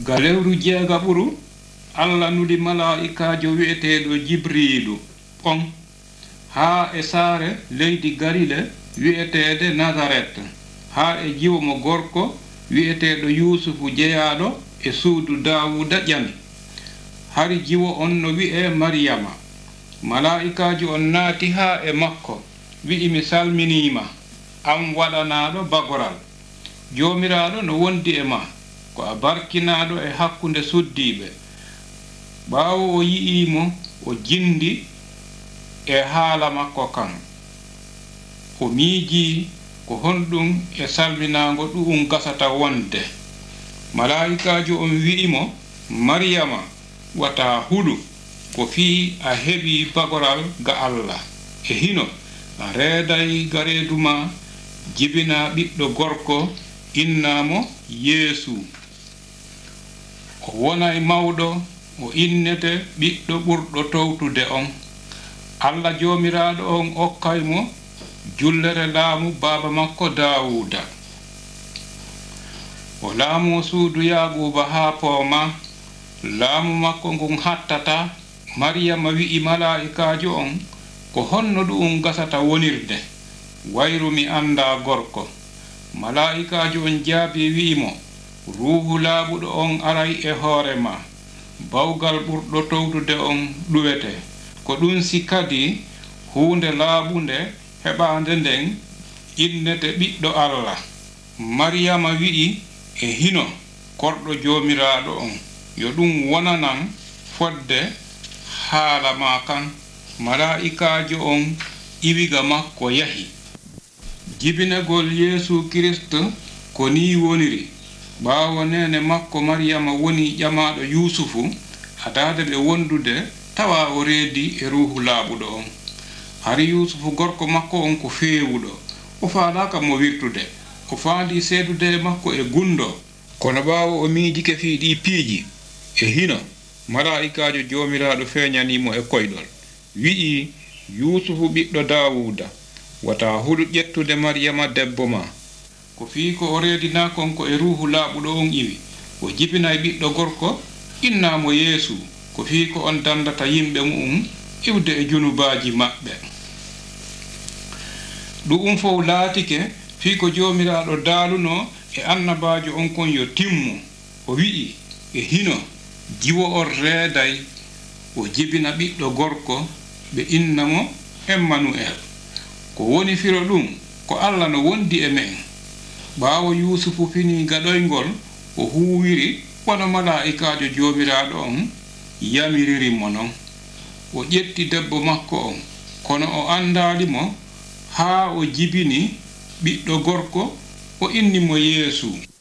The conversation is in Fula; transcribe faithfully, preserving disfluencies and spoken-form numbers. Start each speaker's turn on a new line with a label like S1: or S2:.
S1: galewru jeegaburu Allah nudi malaa'ikaajo wi'eteeɗo Jibrilu on haa e saare leydi Galile wi'eteede Nazaret haa e jiwo mo gorko wi'eteeɗo Yusufu jeyaaɗo e suudu Daawuda ƴami hari jiwo on no wi'e Maryama malaa'ikaajo on naati haa e makko wi'i mi salminiima am waɗanaaɗo bagoral joomiraaɗo no wondi e ma ko a barkinaaɗo e hakkunde suddiiɓe ɓaawo o yi'iimo o jindi e haala makko kan o miijii ko honɗum e salminaango ɗu'um gasata wonde malaa'ikaajo on wi'imo Maryama wata huɗu ko fii a heɓii bagoral ga Allah e hino a reeday gareedu ma jibina ɓiɗɗo gorko innaamo Yeesu o wonay mawɗo o innete ɓiɗɗo ɓurɗo towtude on Allah joomiraaɗo on okkaymo jullere laamu baaba makko Daawuda o laamu suudu Yaaguuba haa pooma laamu makko ngun hattata Maryama wi'i malaa'ikaajo on ko honno ɗum gasata wonirde wayru mi annda gorko malaa'ikaajo on jaabi wi'imo ruuhu laaɓuɗo on aray e hoore ma bawgal ɓurɗo towtude on ɗuwete ko ɗum sikkadi huunde laaɓunde heɓaande nden innete ɓiɗɗo Allah Maryama wi'i e hino korɗo joomiraaɗo on yo ɗum wonanan fodde haala ma kan malaa'ikaajo on iwiga makko yahi jibinagol Yeesu Kristo ko ni woniri ɓaawo nene makko Maryama woni ƴamaaɗo Yusufu adaade ɓe wondude tawa o reedi e ruuhu laaɓuɗo on hari Yusufu gorko makko on ko feewuɗo o faalaaka mo wirtude o faandi seedude makko e gundo kono ɓaawo o miijike fii ɗi piiji e hino malaa'ikaajo joomiraaɗo feeñaniimo e koyɗol wi'i Yusufu ɓiɗɗo Daawuda wata huɗu ƴettude Maryama debbo ma ko fii ko o reedinaakon ko e ruuhu laaɓuɗo on iwi o jibinay ɓiɗɗo gorko innaamo Yeesu ko fii ko on dandata yimɓe mu'um iwde e junubaaji maɓɓe ɗum fof laatike fii ko joomiraaɗo daaluno e annabaajo on kon yo timmu o wi'i e hino jiwo on reeday o jibina ɓiɗɗo gorko ɓe innamo Emmanuel ko woni firo ɗum ko Allah no wondi e men ɓaawo Yusufu fini gaɗoyngol o huwiri wono malaa'ikaajo joomiraaɗo on yamiririmo non o ƴetti debbo makko on kono o andaalimo haa o jibini ɓiɗɗo gorko o innimo Yeesu